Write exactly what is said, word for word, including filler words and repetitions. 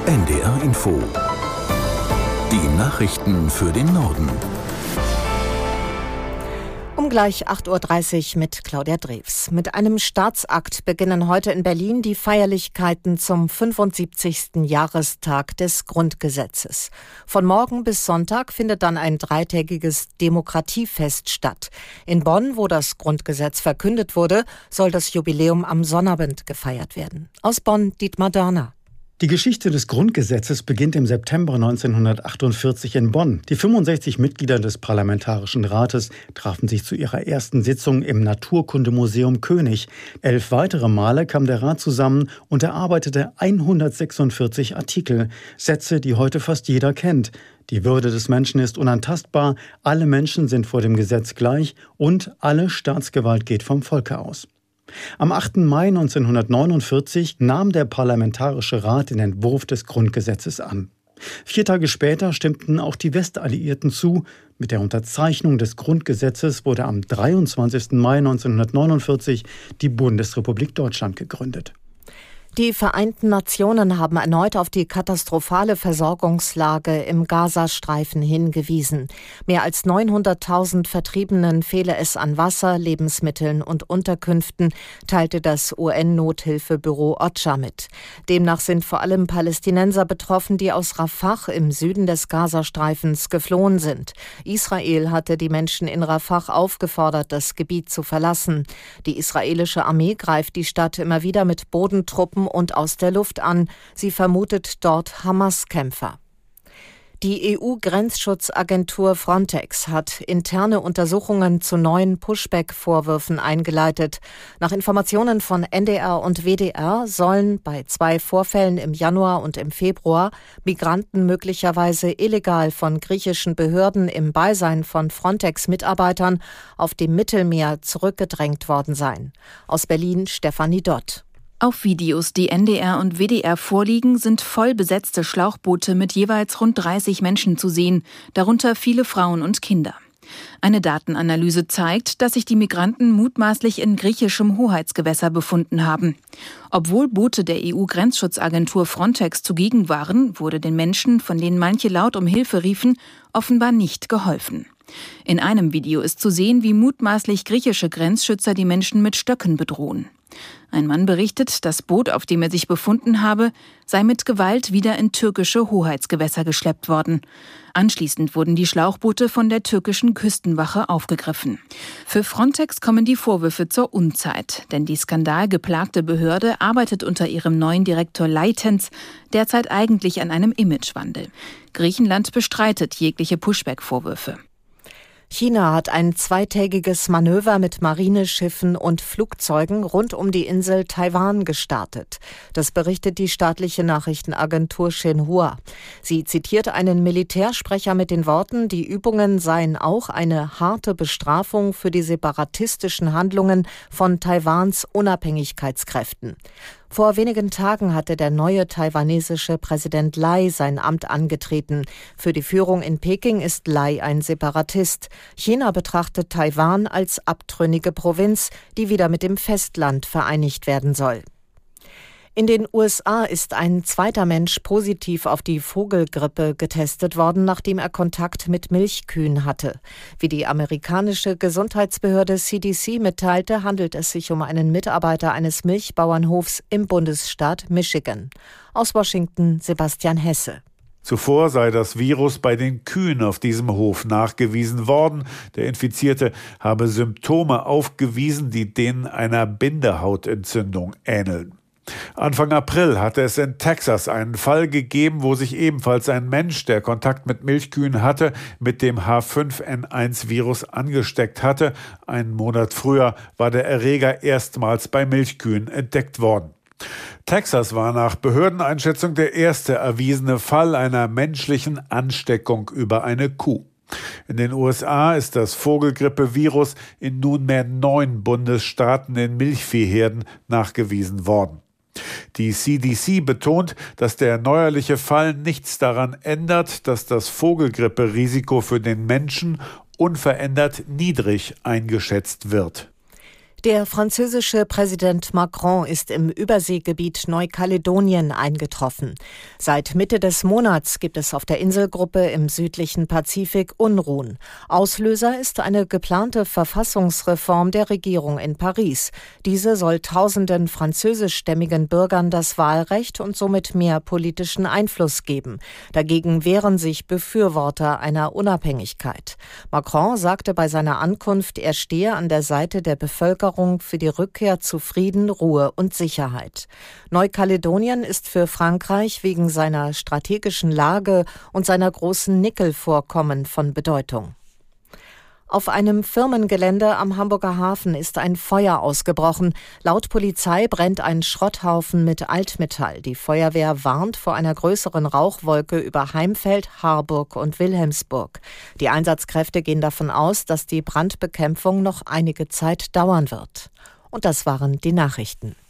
N D R Info. Die Nachrichten für den Norden. Um gleich acht Uhr dreißig mit Claudia Drews. Mit einem Staatsakt beginnen heute in Berlin die Feierlichkeiten zum fünfundsiebzigsten Jahrestag des Grundgesetzes. Von morgen bis Sonntag findet dann ein dreitägiges Demokratiefest statt. In Bonn, wo das Grundgesetz verkündet wurde, soll das Jubiläum am Sonnabend gefeiert werden. Aus Bonn, Dietmar Dörner. Die Geschichte des Grundgesetzes beginnt im September neunzehnhundertachtundvierzig in Bonn. Die fünfundsechzig Mitglieder des Parlamentarischen Rates trafen sich zu ihrer ersten Sitzung im Naturkundemuseum König. Elf weitere Male kam der Rat zusammen und erarbeitete hundertsechsundvierzig Artikel, Sätze, die heute fast jeder kennt. Die Würde des Menschen ist unantastbar, alle Menschen sind vor dem Gesetz gleich und alle Staatsgewalt geht vom Volke aus. Am achten Mai neunzehnhundertneunundvierzig nahm der Parlamentarische Rat den Entwurf des Grundgesetzes an. Vier Tage später stimmten auch die Westalliierten zu. Mit der Unterzeichnung des Grundgesetzes wurde am dreiundzwanzigsten Mai neunzehnhundertneunundvierzig die Bundesrepublik Deutschland gegründet. Die Vereinten Nationen haben erneut auf die katastrophale Versorgungslage im Gazastreifen hingewiesen. Mehr als neunhunderttausend Vertriebenen fehle es an Wasser, Lebensmitteln und Unterkünften, teilte das U N-Nothilfebüro OCHA mit. Demnach sind vor allem Palästinenser betroffen, die aus Rafah im Süden des Gazastreifens geflohen sind. Israel hatte die Menschen in Rafah aufgefordert, das Gebiet zu verlassen. Die israelische Armee greift die Stadt immer wieder mit Bodentruppen und aus der Luft an. Sie vermutet dort Hamas-Kämpfer. Die E U-Grenzschutzagentur Frontex hat interne Untersuchungen zu neuen Pushback-Vorwürfen eingeleitet. Nach Informationen von N D R und W D R sollen bei zwei Vorfällen im Januar und im Februar Migranten möglicherweise illegal von griechischen Behörden im Beisein von Frontex-Mitarbeitern auf dem Mittelmeer zurückgedrängt worden sein. Aus Berlin Stefanie Dott. Auf Videos, die N D R und W D R vorliegen, sind voll besetzte Schlauchboote mit jeweils rund dreißig Menschen zu sehen, darunter viele Frauen und Kinder. Eine Datenanalyse zeigt, dass sich die Migranten mutmaßlich in griechischem Hoheitsgewässer befunden haben. Obwohl Boote der E U-Grenzschutzagentur Frontex zugegen waren, wurde den Menschen, von denen manche laut um Hilfe riefen, offenbar nicht geholfen. In einem Video ist zu sehen, wie mutmaßlich griechische Grenzschützer die Menschen mit Stöcken bedrohen. Ein Mann berichtet, das Boot, auf dem er sich befunden habe, sei mit Gewalt wieder in türkische Hoheitsgewässer geschleppt worden. Anschließend wurden die Schlauchboote von der türkischen Küstenwache aufgegriffen. Für Frontex kommen die Vorwürfe zur Unzeit, denn die skandalgeplagte Behörde arbeitet unter ihrem neuen Direktor Leitens derzeit eigentlich an einem Imagewandel. Griechenland bestreitet jegliche Pushback-Vorwürfe. China hat ein zweitägiges Manöver mit Marineschiffen und Flugzeugen rund um die Insel Taiwan gestartet. Das berichtet die staatliche Nachrichtenagentur Xinhua. Sie zitiert einen Militärsprecher mit den Worten, die Übungen seien auch eine harte Bestrafung für die separatistischen Handlungen von Taiwans Unabhängigkeitskräften. Vor wenigen Tagen hatte der neue taiwanesische Präsident Lai sein Amt angetreten. Für die Führung in Peking ist Lai ein Separatist. China betrachtet Taiwan als abtrünnige Provinz, die wieder mit dem Festland vereinigt werden soll. In den U S A ist ein zweiter Mensch positiv auf die Vogelgrippe getestet worden, nachdem er Kontakt mit Milchkühen hatte. Wie die amerikanische Gesundheitsbehörde C D C mitteilte, handelt es sich um einen Mitarbeiter eines Milchbauernhofs im Bundesstaat Michigan. Aus Washington Sebastian Hesse. Zuvor sei das Virus bei den Kühen auf diesem Hof nachgewiesen worden. Der Infizierte habe Symptome aufgewiesen, die denen einer Bindehautentzündung ähneln. Anfang April hatte es in Texas einen Fall gegeben, wo sich ebenfalls ein Mensch, der Kontakt mit Milchkühen hatte, mit dem H fünf N eins Virus angesteckt hatte. Einen Monat früher war der Erreger erstmals bei Milchkühen entdeckt worden. Texas war nach Behördeneinschätzung der erste erwiesene Fall einer menschlichen Ansteckung über eine Kuh. In den U S A ist das Vogelgrippe-Virus in nunmehr neun Bundesstaaten in Milchviehherden nachgewiesen worden. Die C D C betont, dass der neuerliche Fall nichts daran ändert, dass das Vogelgrippe-Risiko für den Menschen unverändert niedrig eingeschätzt wird. Der französische Präsident Macron ist im Überseegebiet Neukaledonien eingetroffen. Seit Mitte des Monats gibt es auf der Inselgruppe im südlichen Pazifik Unruhen. Auslöser ist eine geplante Verfassungsreform der Regierung in Paris. Diese soll tausenden französischstämmigen Bürgern das Wahlrecht und somit mehr politischen Einfluss geben. Dagegen wehren sich Befürworter einer Unabhängigkeit. Macron sagte bei seiner Ankunft, er stehe an der Seite der Bevölkerung für die Rückkehr zu Frieden, Ruhe und Sicherheit. Neukaledonien ist für Frankreich wegen seiner strategischen Lage und seiner großen Nickelvorkommen von Bedeutung. Auf einem Firmengelände am Hamburger Hafen ist ein Feuer ausgebrochen. Laut Polizei brennt ein Schrotthaufen mit Altmetall. Die Feuerwehr warnt vor einer größeren Rauchwolke über Heimfeld, Harburg und Wilhelmsburg. Die Einsatzkräfte gehen davon aus, dass die Brandbekämpfung noch einige Zeit dauern wird. Und das waren die Nachrichten.